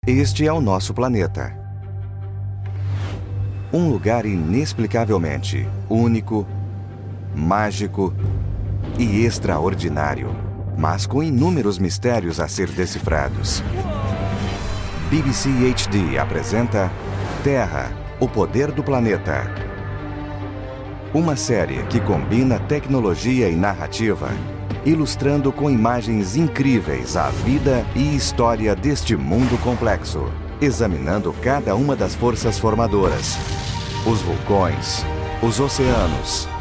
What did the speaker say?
Este é o nosso planeta. Um lugar inexplicavelmente único, mágico e extraordinário, mas com inúmeros mistérios a ser decifrados. BBC HD apresenta Terra, o poder do planeta. Uma série que combina tecnologia e narrativa, ilustrando com imagens incríveis a vida e história deste mundo complexo, examinando cada uma das forças formadoras, os vulcões, os oceanos,